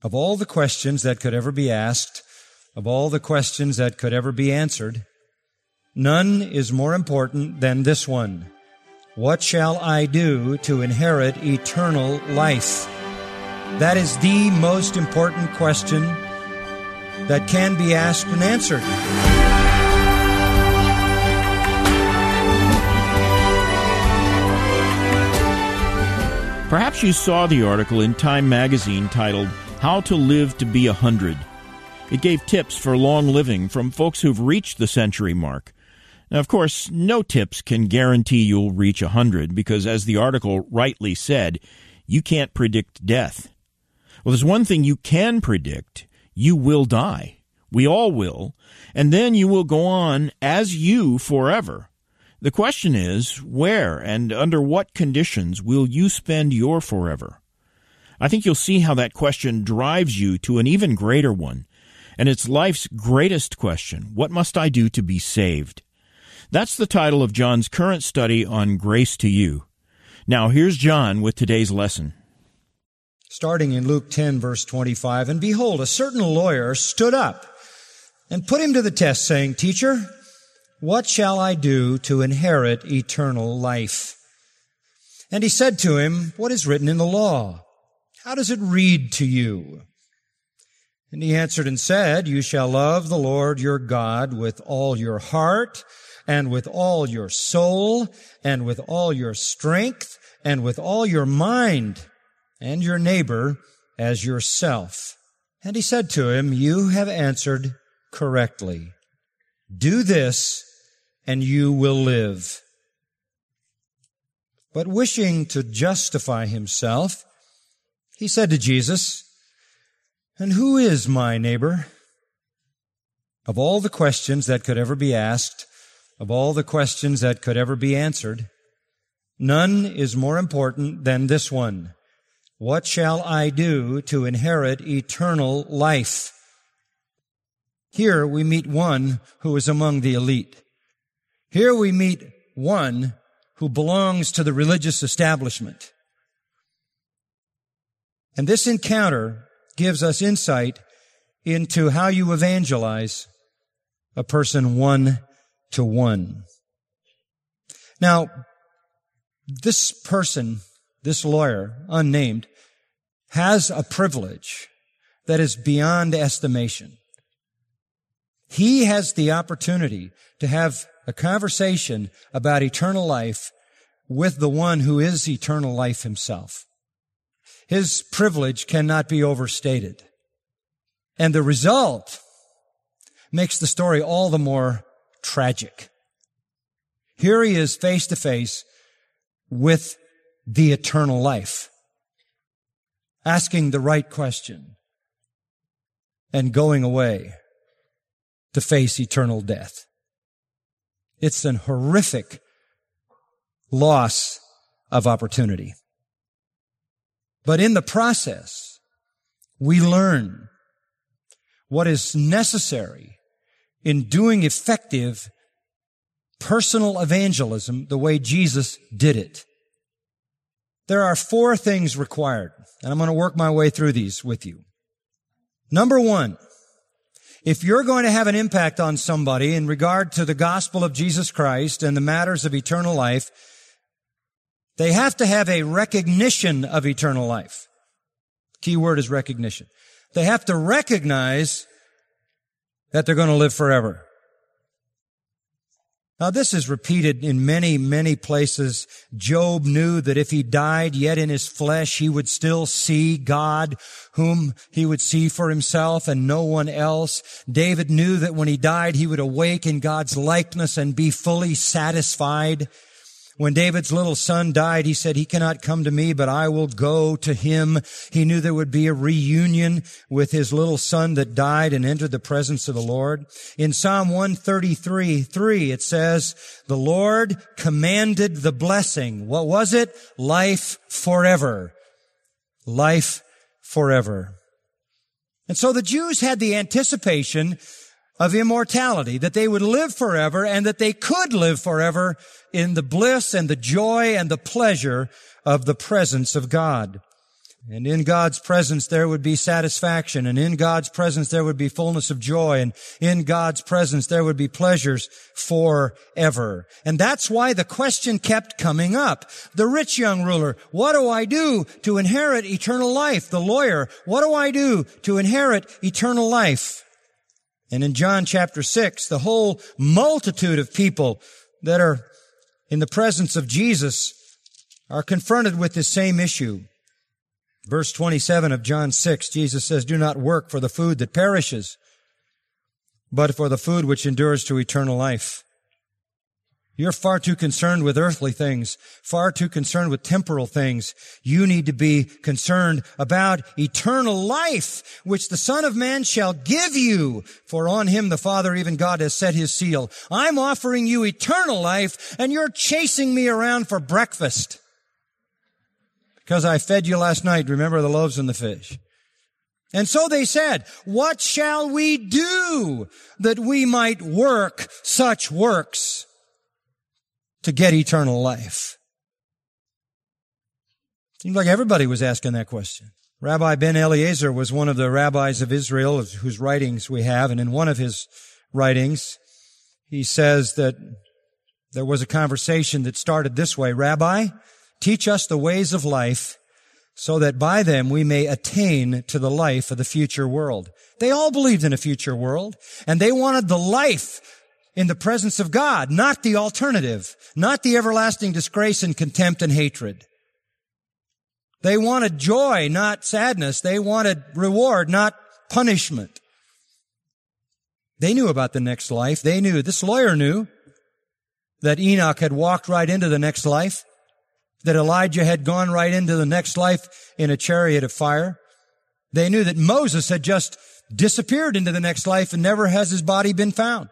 Of all the questions that could ever be asked, of all the questions that could ever be answered, none is more important than this one. What shall I do to inherit eternal life? That is the most important question that can be asked and answered. Perhaps you saw the article in Time magazine titled, How to Live to Be 100. It gave tips for long living from folks who've reached the century mark. Now, of course, no tips can guarantee you'll reach 100 because, as the article rightly said, you can't predict death. Well, there's one thing you can predict. You will die. We all will. And then you will go on as you forever. The question is, where and under what conditions will you spend your forever? I think you'll see how that question drives you to an even greater one. And it's life's greatest question. What must I do to be saved? That's the title of John's current study on Grace to You. Now, here's John with today's lesson. Starting in Luke 10, verse 25, And behold, a certain lawyer stood up and put him to the test, saying, Teacher, what shall I do to inherit eternal life? And he said to him, What is written in the law? How does it read to you? And he answered and said, You shall love the Lord your God with all your heart, and with all your soul, and with all your strength, and with all your mind, and your neighbor as yourself. And he said to him, You have answered correctly. Do this, and you will live. But wishing to justify himself, he said to Jesus, And who is my neighbor? Of all the questions that could ever be asked, of all the questions that could ever be answered, none is more important than this one. What shall I do to inherit eternal life? Here we meet one who is among the elite. Here we meet one who belongs to the religious establishment. And this encounter gives us insight into how you evangelize a person one-to-one. Now, this person, this lawyer, unnamed, has a privilege that is beyond estimation. He has the opportunity to have a conversation about eternal life with the one who is eternal life himself. His privilege cannot be overstated. And the result makes the story all the more tragic. Here he is face to face with the eternal life, asking the right question and going away to face eternal death. It's an horrific loss of opportunity. But in the process, we learn what is necessary in doing effective personal evangelism the way Jesus did it. There are 4 things required, and I'm going to work my way through these with you. Number 1, if you're going to have an impact on somebody in regard to the gospel of Jesus Christ and the matters of eternal life, they have to have a recognition of eternal life. Key word is recognition. They have to recognize that they're going to live forever. Now, this is repeated in many, many places. Job knew that if he died yet in his flesh, he would still see God, whom he would see for himself and no one else. David knew that when he died, he would awake in God's likeness and be fully satisfied. When David's little son died, he said, He cannot come to me, but I will go to him. He knew there would be a reunion with his little son that died and entered the presence of the Lord. In Psalm 133:3, it says, The Lord commanded the blessing. What was it? Life forever. Life forever. And so the Jews had the anticipation of immortality, that they would live forever and that they could live forever in the bliss and the joy and the pleasure of the presence of God. And in God's presence there would be satisfaction, and in God's presence there would be fullness of joy, and in God's presence there would be pleasures forever. And that's why the question kept coming up. The rich young ruler, what do I do to inherit eternal life? The lawyer, what do I do to inherit eternal life? And in John chapter 6, the whole multitude of people that are in the presence of Jesus are confronted with this same issue. Verse 27 of John 6, Jesus says, do not work for the food that perishes, but for the food which endures to eternal life. You're far too concerned with earthly things, far too concerned with temporal things. You need to be concerned about eternal life, which the Son of Man shall give you, for on him the Father, even God, has set his seal. I'm offering you eternal life, and you're chasing me around for breakfast. Because I fed you last night, remember the loaves and the fish. And so they said, what shall we do that we might work such works to get eternal life? Seems like everybody was asking that question. Rabbi Ben Eliezer was one of the rabbis of Israel whose writings we have, and in one of his writings, he says that there was a conversation that started this way, Rabbi, teach us the ways of life so that by them we may attain to the life of the future world. They all believed in a future world, and they wanted the life in the presence of God, not the alternative, not the everlasting disgrace and contempt and hatred. They wanted joy, not sadness. They wanted reward, not punishment. They knew about the next life. They knew, this lawyer knew that Enoch had walked right into the next life, that Elijah had gone right into the next life in a chariot of fire. They knew that Moses had just disappeared into the next life and never has his body been found.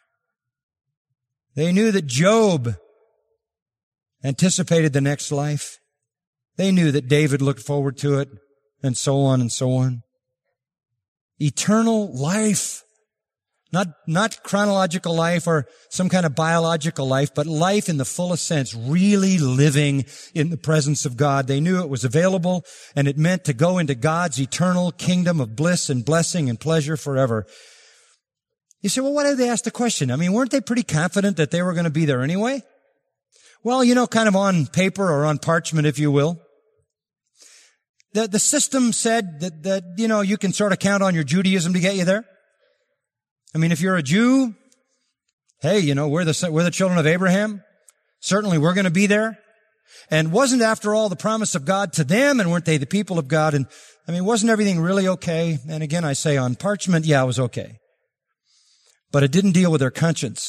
They knew that Job anticipated the next life. They knew that David looked forward to it, and so on and so on. Eternal life. Not chronological life or some kind of biological life, but life in the fullest sense, really living in the presence of God. They knew it was available, and it meant to go into God's eternal kingdom of bliss and blessing and pleasure forever. You say, well, why did they ask the question? I mean, weren't they pretty confident that they were going to be there anyway? Well, kind of on paper or on parchment, if you will. The system said that you can sort of count on your Judaism to get you there. I mean, if you're a Jew, hey, we're the children of Abraham. Certainly we're going to be there. And wasn't, after all, the promise of God to them, and weren't they the people of God? And I mean, wasn't everything really okay? And again, I say on parchment, yeah, it was okay. But it didn't deal with their conscience.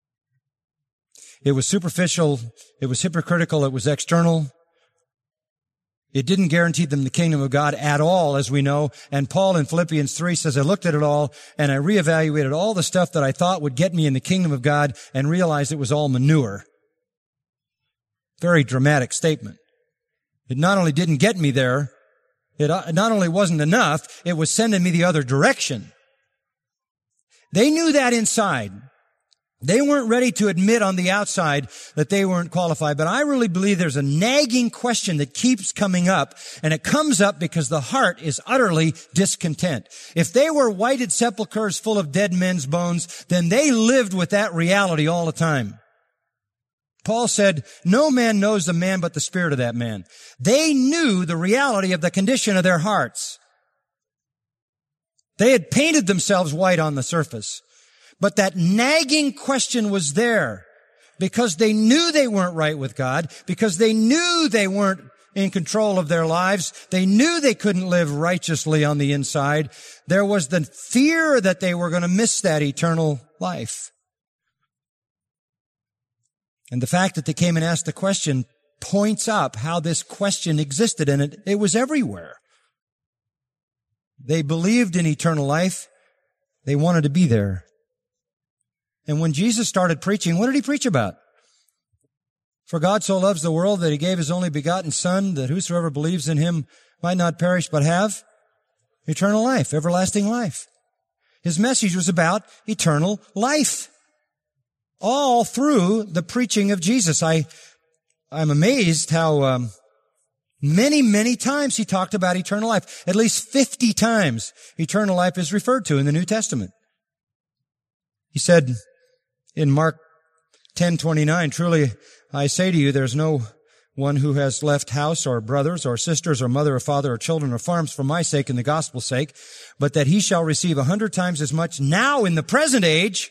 It was superficial. It was hypocritical. It was external. It didn't guarantee them the kingdom of God at all, as we know. And Paul in Philippians 3 says, I looked at it all and I reevaluated all the stuff that I thought would get me in the kingdom of God and realized it was all manure. Very dramatic statement. It not only didn't get me there, it not only wasn't enough, it was sending me the other direction. They knew that inside. They weren't ready to admit on the outside that they weren't qualified, but I really believe there's a nagging question that keeps coming up, and it comes up because the heart is utterly discontent. If they were whited sepulchres full of dead men's bones, then they lived with that reality all the time. Paul said, no man knows the man but the spirit of that man. They knew the reality of the condition of their hearts. They had painted themselves white on the surface. But that nagging question was there because they knew they weren't right with God, because they knew they weren't in control of their lives. They knew they couldn't live righteously on the inside. There was the fear that they were going to miss that eternal life. And the fact that they came and asked the question points up how this question existed, and it was everywhere. They believed in eternal life. They wanted to be there. And when Jesus started preaching, what did he preach about? For God so loves the world that he gave his only begotten Son, that whosoever believes in him might not perish but have eternal life, everlasting life. His message was about eternal life. All through the preaching of Jesus. I'm amazed how Many, many times he talked about eternal life. At least 50 times eternal life is referred to in the New Testament. He said in Mark 10:29, truly I say to you, there's no one who has left house or brothers or sisters or mother or father or children or farms for my sake and the gospel's sake, but that he shall receive 100 times as much now in the present age,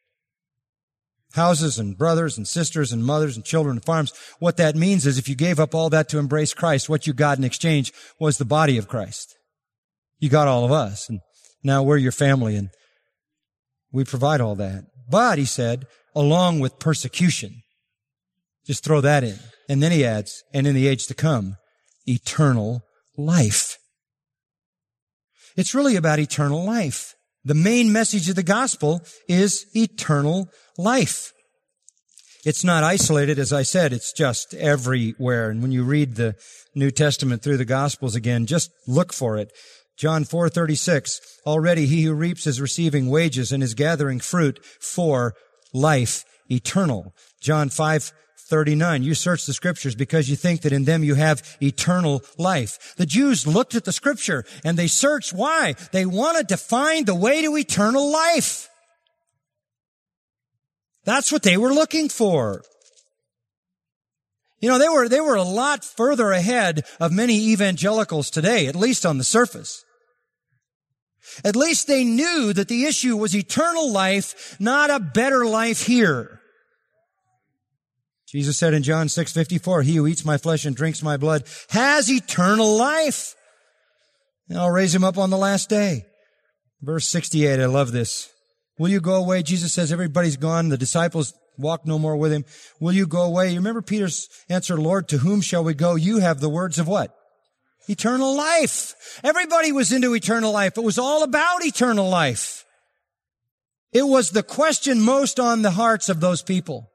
houses and brothers and sisters and mothers and children and farms. What that means is if you gave up all that to embrace Christ, what you got in exchange was the body of Christ. You got all of us, and now we're your family, and we provide all that. But, he said, along with persecution. Just throw that in. And then he adds, and in the age to come, eternal life. It's really about eternal life. The main message of the gospel is eternal life. It's not isolated, as I said, it's just everywhere. And when you read the New Testament through the Gospels again, just look for it. John 4:36, already he who reaps is receiving wages and is gathering fruit for life eternal. John 5:39, you search the Scriptures because you think that in them you have eternal life. The Jews looked at the Scripture and they searched. Why? They wanted to find the way to eternal life. That's what they were looking for. You know, they were a lot further ahead of many evangelicals today, at least on the surface. At least they knew that the issue was eternal life, not a better life here. Jesus said in John 6:54, he who eats my flesh and drinks my blood has eternal life, and I'll raise him up on the last day. Verse 68, I love this. Will you go away? Jesus says everybody's gone. The disciples walk no more with him. Will you go away? You remember Peter's answer, Lord, to whom shall we go? You have the words of what? Eternal life. Everybody was into eternal life. It was all about eternal life. It was the question most on the hearts of those people.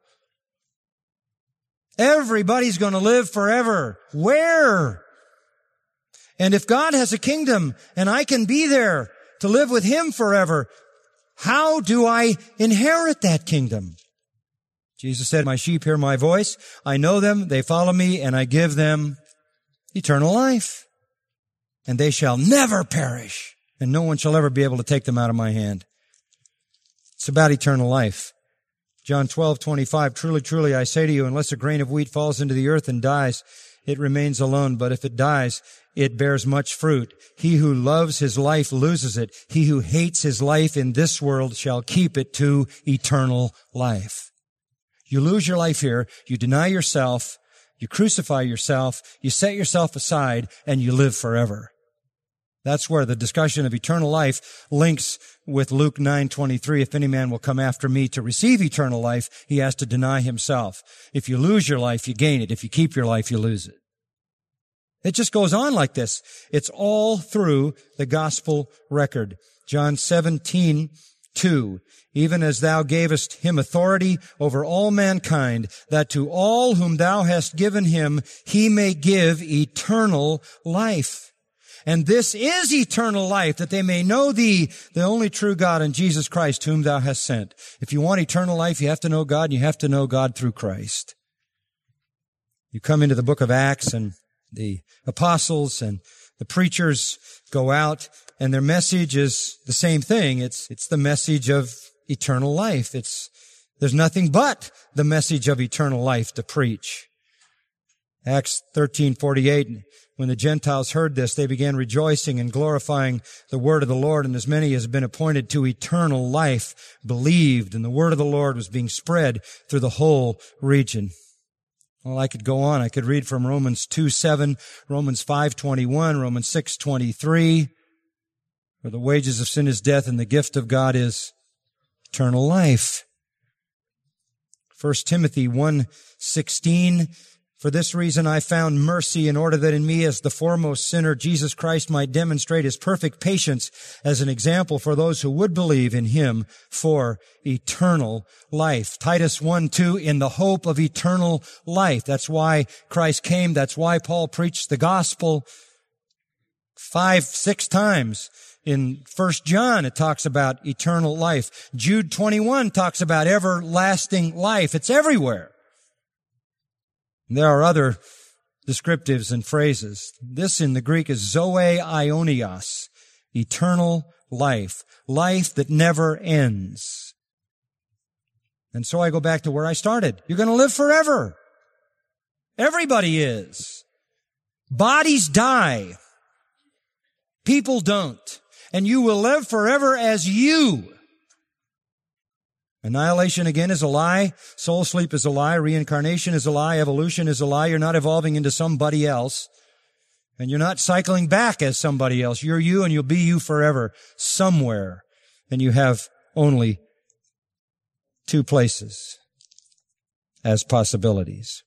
Everybody's going to live forever. Where? And if God has a kingdom and I can be there to live with him forever, how do I inherit that kingdom? Jesus said, my sheep hear my voice. I know them, they follow me, and I give them eternal life. And they shall never perish, and no one shall ever be able to take them out of my hand. It's about eternal life. John 12:25, truly, truly, I say to you, unless a grain of wheat falls into the earth and dies, it remains alone. But if it dies, it bears much fruit. He who loves his life loses it. He who hates his life in this world shall keep it to eternal life. You lose your life here, you deny yourself, you crucify yourself, you set yourself aside, and you live forever. That's where the discussion of eternal life links with Luke 9:23. If any man will come after me to receive eternal life, he has to deny himself. If you lose your life, you gain it. If you keep your life, you lose it. It just goes on like this. It's all through the gospel record. John 17:2. Even as thou gavest him authority over all mankind, that to all whom thou hast given him, he may give eternal life. And this is eternal life, that they may know thee, the only true God, and Jesus Christ, whom thou hast sent. If you want eternal life, you have to know God, and you have to know God through Christ. You come into the book of Acts, and the apostles and the preachers go out, and their message is the same thing. It's the message of eternal life. There's nothing but the message of eternal life to preach. Acts 13:48, when the Gentiles heard this, they began rejoicing and glorifying the word of the Lord, and as many as had been appointed to eternal life believed, and the word of the Lord was being spread through the whole region. Well, I could go on. I could read from Romans 2:7, Romans 5:21, Romans 6:23, where the wages of sin is death and the gift of God is eternal life. 1 Timothy 1:16, for this reason I found mercy, in order that in me as the foremost sinner, Jesus Christ might demonstrate his perfect patience as an example for those who would believe in him for eternal life. Titus 1:2, in the hope of eternal life. That's why Christ came. That's why Paul preached the gospel 5-6 times. In 1 John, it talks about eternal life. Jude 21 talks about everlasting life. It's everywhere. There are other descriptives and phrases. This in the Greek is zoe aionios, eternal life, life that never ends. And so I go back to where I started. You're going to live forever. Everybody is. Bodies die. People don't. And you will live forever as you. Annihilation again is a lie. Soul sleep is a lie. Reincarnation is a lie. Evolution is a lie. You're not evolving into somebody else. And you're not cycling back as somebody else. You're you and you'll be you forever somewhere. And you have only two places as possibilities.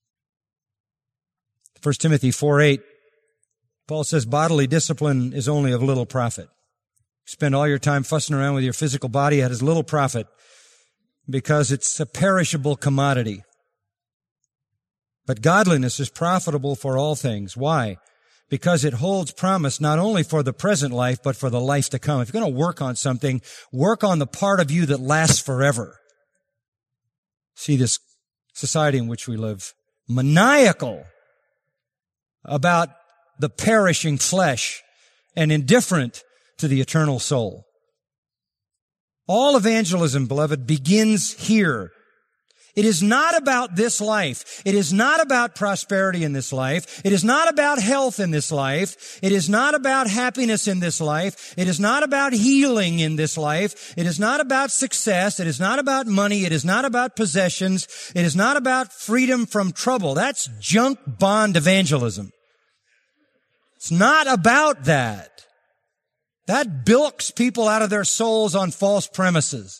1 Timothy 4:8, Paul says bodily discipline is only of little profit. Spend all your time fussing around with your physical body, it has little profit because it's a perishable commodity. But godliness is profitable for all things. Why? Because it holds promise not only for the present life, but for the life to come. If you're going to work on something, work on the part of you that lasts forever. See this society in which we live, maniacal about the perishing flesh and indifferent to the eternal soul. All evangelism, beloved, begins here. It is not about this life. It is not about prosperity in this life. It is not about health in this life. It is not about happiness in this life. It is not about healing in this life. It is not about success. It is not about money. It is not about possessions. It is not about freedom from trouble. That's junk bond evangelism. It's not about that. That bilks people out of their souls on false premises.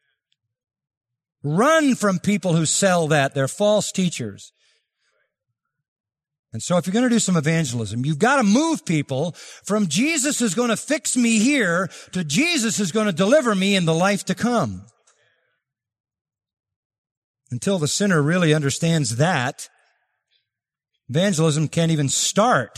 Run from people who sell that. They're false teachers. And so if you're going to do some evangelism, you've got to move people from Jesus is going to fix me here to Jesus is going to deliver me in the life to come. Until the sinner really understands that, evangelism can't even start.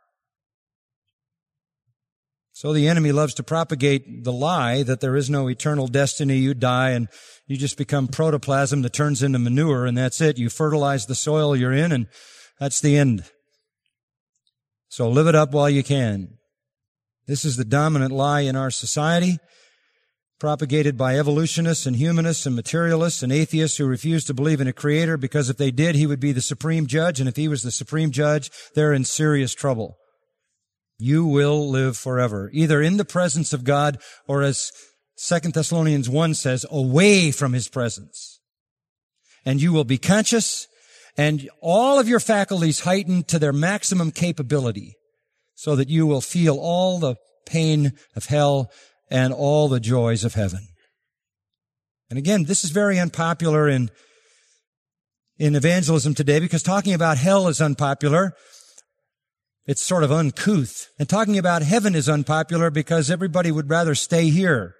So the enemy loves to propagate the lie that there is no eternal destiny. You die and you just become protoplasm that turns into manure, and that's it. You fertilize the soil you're in, and that's the end. So live it up while you can. This is the dominant lie in our society, propagated by evolutionists and humanists and materialists and atheists who refuse to believe in a creator because if they did, he would be the supreme judge, and if he was the supreme judge, they're in serious trouble. You will live forever, either in the presence of God or, as 2 Thessalonians 1 says, away from his presence. And you will be conscious and all of your faculties heightened to their maximum capability so that you will feel all the pain of hell and all the joys of heaven. And again, this is very unpopular in evangelism today because talking about hell is unpopular. It's sort of uncouth. And talking about heaven is unpopular because everybody would rather stay here.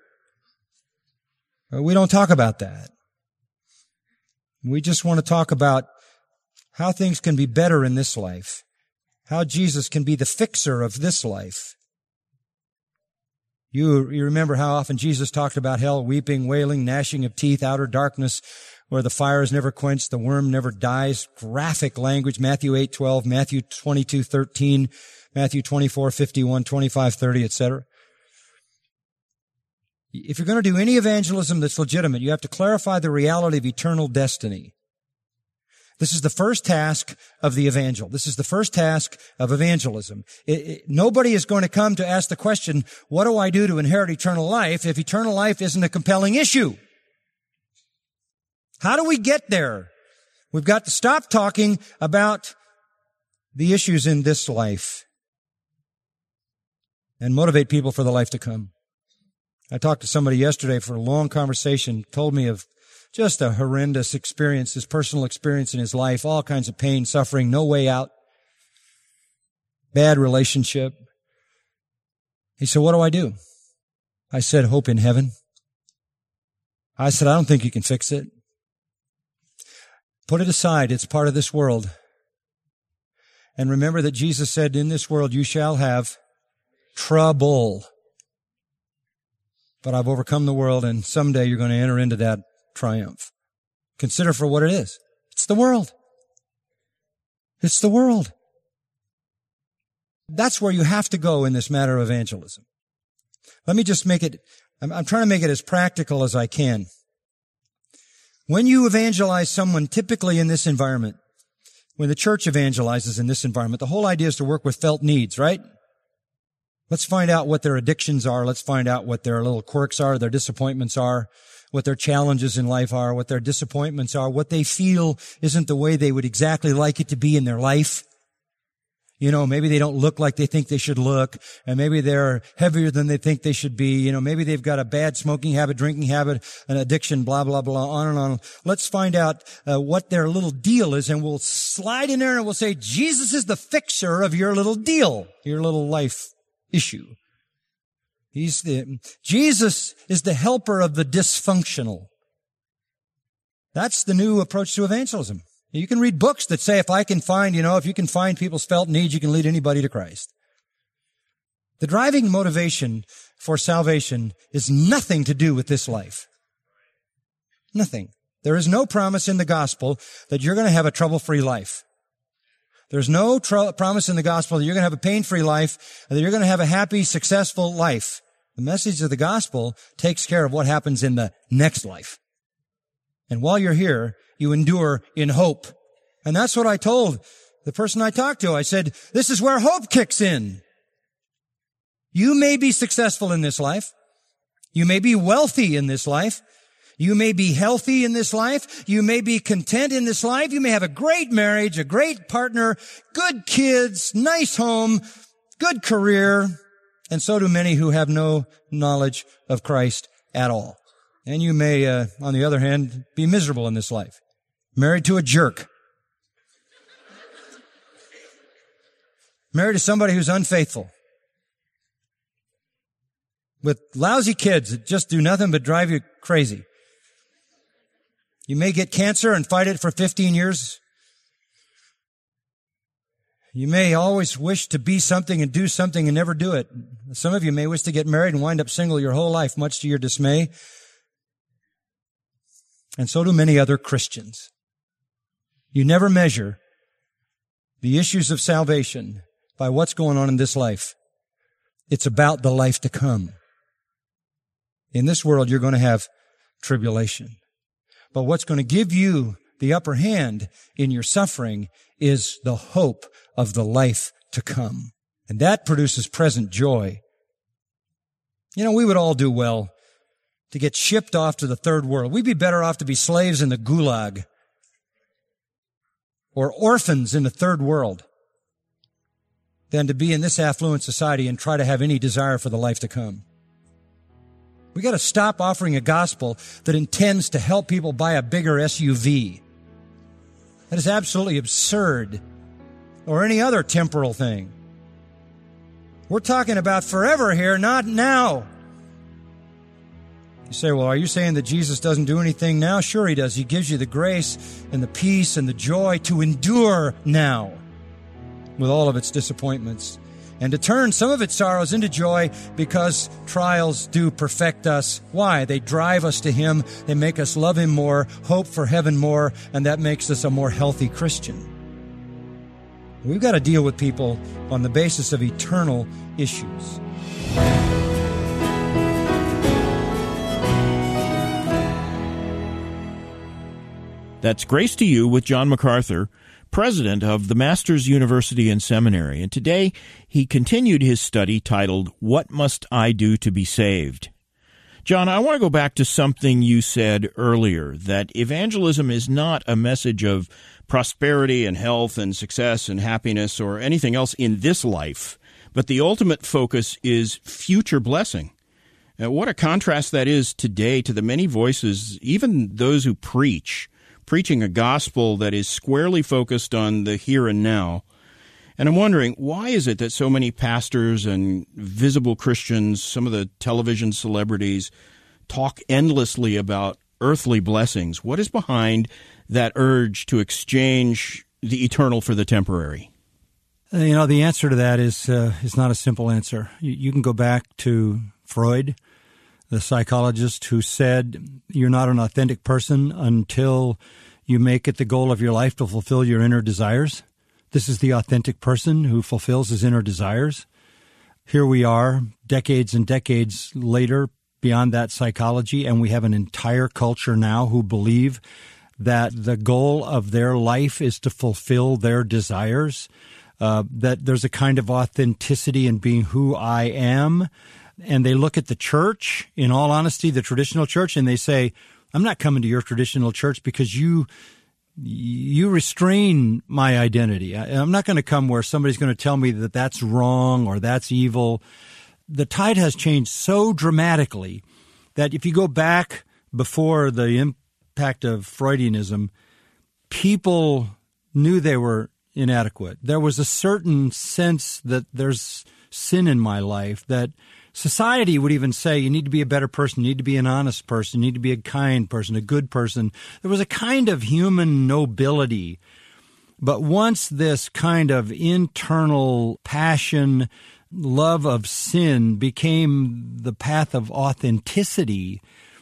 We don't talk about that. We just want to talk about how things can be better in this life, how Jesus can be the fixer of this life. You remember how often Jesus talked about hell, weeping, wailing, gnashing of teeth, outer darkness, where the fire is never quenched, the worm never dies. Graphic language, Matthew 8:12, Matthew 22:13, Matthew 24:51, 25:30, etc. If you're going to do any evangelism that's legitimate, you have to clarify the reality of eternal destiny. This is the first task of the evangel. This is the first task of evangelism. Nobody is going to come to ask the question, what do I do to inherit eternal life, if eternal life isn't a compelling issue? How do we get there? We've got to stop talking about the issues in this life and motivate people for the life to come. I talked to somebody yesterday for a long conversation, told me of just a horrendous experience, his personal experience in his life, all kinds of pain, suffering, no way out, bad relationship. He said, what do I do? I said, hope in heaven. I said, I don't think you can fix it. Put it aside. It's part of this world. And remember that Jesus said, in this world you shall have trouble. But I've overcome the world, and someday you're going to enter into that triumph. Consider for what it is. It's the world. It's the world. That's where you have to go in this matter of evangelism. Let me just make it, I'm trying to make it as practical as I can. When you evangelize someone, typically in this environment, when the church evangelizes in this environment, the whole idea is to work with felt needs, right? Let's find out what their addictions are. Let's find out what their little quirks are, their disappointments are, what their challenges in life are, what their disappointments are, what they feel isn't the way they would exactly like it to be in their life. You know, maybe they don't look like they think they should look, and maybe they're heavier than they think they should be. You know, maybe they've got a bad smoking habit, drinking habit, an addiction, blah, blah, blah, on and on. Let's find out what their little deal is, and we'll slide in there and we'll say, Jesus is the fixer of your little deal, your little life issue. Jesus is the helper of the dysfunctional. That's the new approach to evangelism. You can read books that say if you can find people's felt needs, you can lead anybody to Christ. The driving motivation for salvation is nothing to do with this life. Nothing. There is no promise in the gospel that you're going to have a trouble-free life. There's no promise in the gospel that you're going to have a pain-free life, that you're going to have a happy, successful life. The message of the gospel takes care of what happens in the next life. And while you're here, you endure in hope. And that's what I told the person I talked to. I said, this is where hope kicks in. You may be successful in this life. You may be wealthy in this life. You may be healthy in this life. You may be content in this life. You may have a great marriage, a great partner, good kids, nice home, good career. And so do many who have no knowledge of Christ at all. And you may, on the other hand, be miserable in this life. Married to a jerk. Married to somebody who's unfaithful. With lousy kids that just do nothing but drive you crazy. You may get cancer and fight it for 15 years. You may always wish to be something and do something and never do it. Some of you may wish to get married and wind up single your whole life, much to your dismay. And so do many other Christians. You never measure the issues of salvation by what's going on in this life. It's about the life to come. In this world, you're going to have tribulation. But what's going to give you the upper hand in your suffering is the hope of the life to come. And that produces present joy. You know, we would all do well to get shipped off to the third world. We'd be better off to be slaves in the gulag or orphans in the third world than to be in this affluent society and try to have any desire for the life to come. We got to stop offering a gospel that intends to help people buy a bigger SUV. That is absolutely absurd. Or any other temporal thing. We're talking about forever here, not now. You say, well, are you saying that Jesus doesn't do anything now? Sure he does. He gives you the grace and the peace and the joy to endure now with all of its disappointments and to turn some of its sorrows into joy because trials do perfect us. Why? They drive us to Him. They make us love Him more, hope for heaven more, and that makes us a more healthy Christian. We've got to deal with people on the basis of eternal issues. That's Grace to You with John MacArthur, president of the Masters University and Seminary. And today he continued his study titled, What Must I Do to Be Saved? John, I want to go back to something you said earlier, that evangelism is not a message of prosperity and health and success and happiness or anything else in this life, but the ultimate focus is future blessing. What a contrast that is today to the many voices, even those who preaching a gospel that is squarely focused on the here and now. And I'm wondering, why is it that so many pastors and visible Christians, some of the television celebrities, talk endlessly about earthly blessings? What is behind that urge to exchange the eternal for the temporary? You know, the answer to that is not a simple answer. You can go back to Freud, the psychologist who said you're not an authentic person until you make it the goal of your life to fulfill your inner desires. This is the authentic person who fulfills his inner desires. Here we are, decades and decades later, beyond that psychology, and we have an entire culture now who believe that the goal of their life is to fulfill their desires, that there's a kind of authenticity in being who I am. And they look at the church, in all honesty, the traditional church, and they say, I'm not coming to your traditional church because you restrain my identity. I'm not going to come where somebody's going to tell me that that's wrong or that's evil. The tide has changed so dramatically that if you go back before the impact of Freudianism, people knew they were inadequate. There was a certain sense that there's sin in my life, that society would even say you need to be a better person, you need to be an honest person, you need to be a kind person, a good person. There was a kind of human nobility. But once this kind of internal passion, love of sin became the path of authenticity,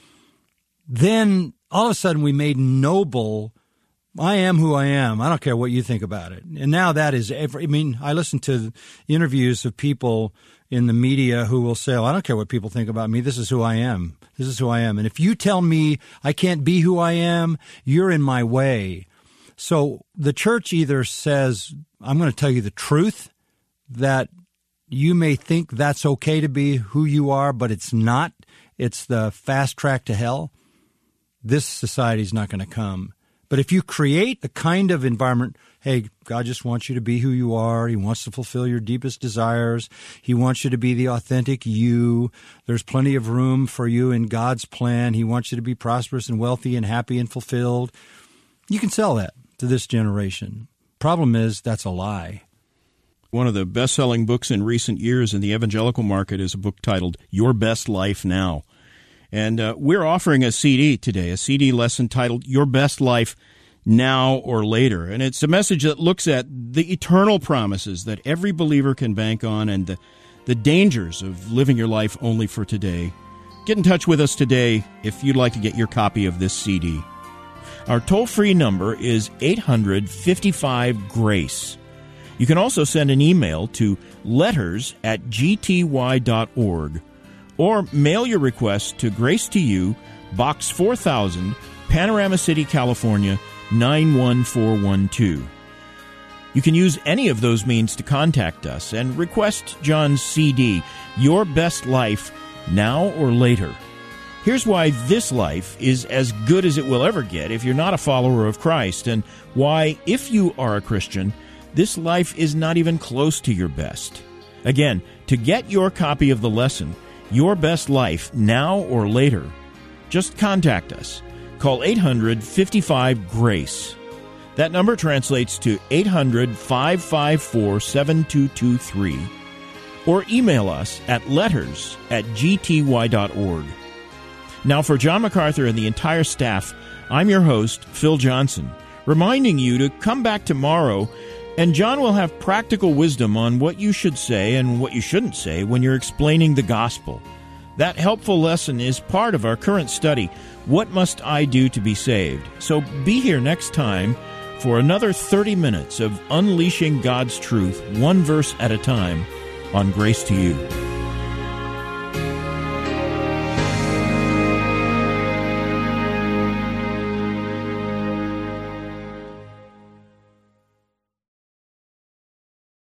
then all of a sudden we made noble, I am who I am. I don't care what you think about it. And now that is I listen to interviews of people in the media who will say, I don't care what people think about me. This is who I am. This is who I am. And if you tell me I can't be who I am, you're in my way. So the church either says, I'm going to tell you the truth, that you may think that's okay to be who you are, but it's not. It's the fast track to hell. This society is not going to come. But if you create the kind of environment, hey, God just wants you to be who you are. He wants to fulfill your deepest desires. He wants you to be the authentic you. There's plenty of room for you in God's plan. He wants you to be prosperous and wealthy and happy and fulfilled. You can sell that to this generation. Problem is, that's a lie. One of the best-selling books in recent years in the evangelical market is a book titled Your Best Life Now. And we're offering a CD today, a CD lesson titled Your Best Life Now or Later. And it's a message that looks at the eternal promises that every believer can bank on and the dangers of living your life only for today. Get in touch with us today if you'd like to get your copy of this CD. Our toll-free number is 855-GRACE. You can also send an email to letters@gty.org. or mail your request to Grace to You, Box 4000, Panorama City, California, 91412. You can use any of those means to contact us and request John's CD, Your Best Life, Now or Later. Here's why this life is as good as it will ever get if you're not a follower of Christ, and why, if you are a Christian, this life is not even close to your best. Again, to get your copy of the lesson, Your Best Life, Now or Later, just contact us. Call 800-55-GRACE. That number translates to 800-554-7223. Or email us at letters@gty.org. Now for John MacArthur and the entire staff, I'm your host, Phil Johnson, reminding you to come back tomorrow, and John will have practical wisdom on what you should say and what you shouldn't say when you're explaining the gospel. That helpful lesson is part of our current study, What Must I Do to Be Saved? So be here next time for another 30 minutes of unleashing God's truth, one verse at a time, on Grace to You.